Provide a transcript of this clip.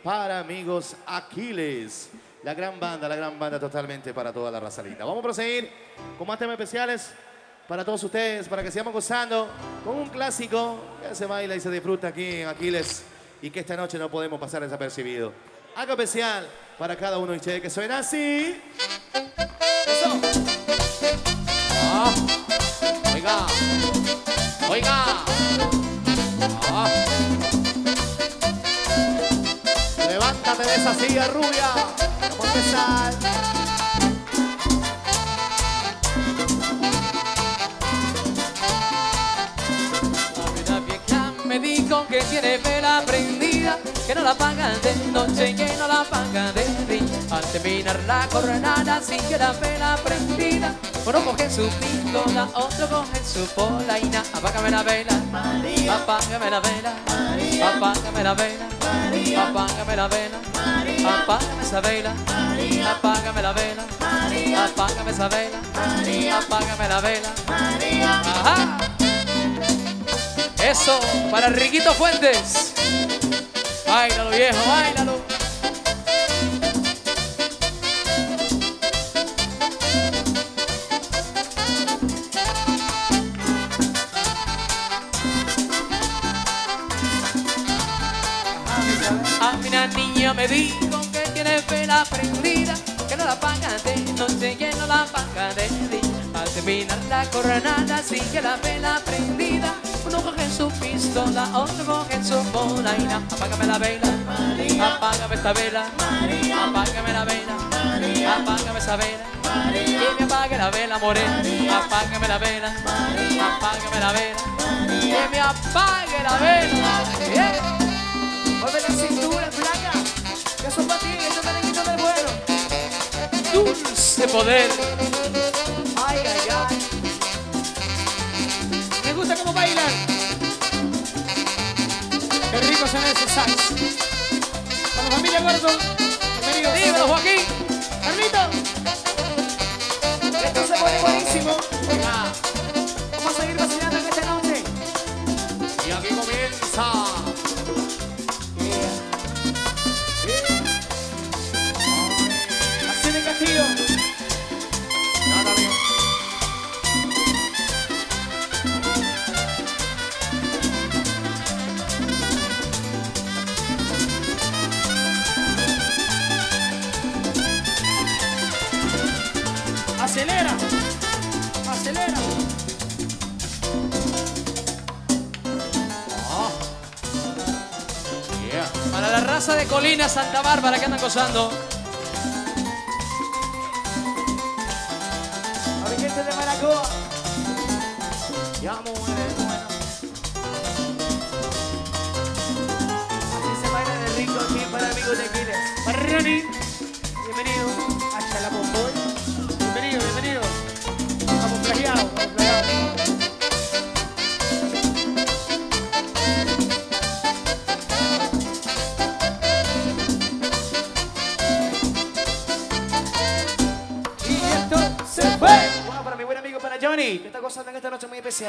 para amigos Aquiles. La gran banda totalmente para toda la raza linda. Vamos a proseguir con más temas especiales para todos ustedes, para que sigamos gozando con un clásico que se baila y se disfruta aquí en Aquiles y que esta noche no podemos pasar desapercibido. Algo especial para cada uno de ustedes que suena así. Eso. Ah. Oiga. Oiga. Ah. Levántate de esa silla rubia. Vamos a empezar. Una vieja me dijo que tiene vela prendida, que no la apaga de noche, que no la apaga de día. Al terminar la jornada sigue la vela prendida. Uno coge su pistola, otro coge su polaina. Apágame la vela, María. Apágame la vela, María. Apágame la vela, María. Apágame la vela, María. Apágame esa vela, María. Apágame la vela, María. Apágame esa vela, María. Apágame la vela, María. Ajá. Eso, para Riquito Fuentes. Báilalo, viejo, báilalo. A mí una niña me dijo que tiene vela prendida, que no la apaga de noche, que no la apaga de día. Al terminar la jornada sigue la vela prendida. Uno coge su pistola, otro coge su polaina. Apágame la vela, María. Apágame esta vela, María. Apágame la vela, María. Apágame esa vela, María. Que me apague la vela, morena. Apágame la vela, María. Apágame la vela, María. Que me apague la vela. Yeah. Mueve la cintura, flaca, que son para ti, esos merenguitos del bueno. Dulce poder. Ay, ay, ay. Me gusta cómo bailan. Qué rico suena ese sax. Para la familia Gordo, bienvenidos. Dímelo, Joaquín. Carlito. Esto se pone buenísimo. Venga. Vamos a seguir vacilando en esta noche. Y aquí comienza. Así de Castillo. Nada, amigo. Acelera. Acelera. Yeah. Para la raza de Colina, Santa Bárbara que andan gozando. A mi gente de Maracoa. Ya, mujeres, bueno. Así se baila en el rico aquí para amigos de Aquiles. Para Ronnie. Bienvenido. A Chalapomboy. Bienvenido, bienvenido. Camuflajeado, camuflajeado. Y esto se fue. Bueno, para mi buen amigo, para Johnny, que está gozando en esta noche muy especial.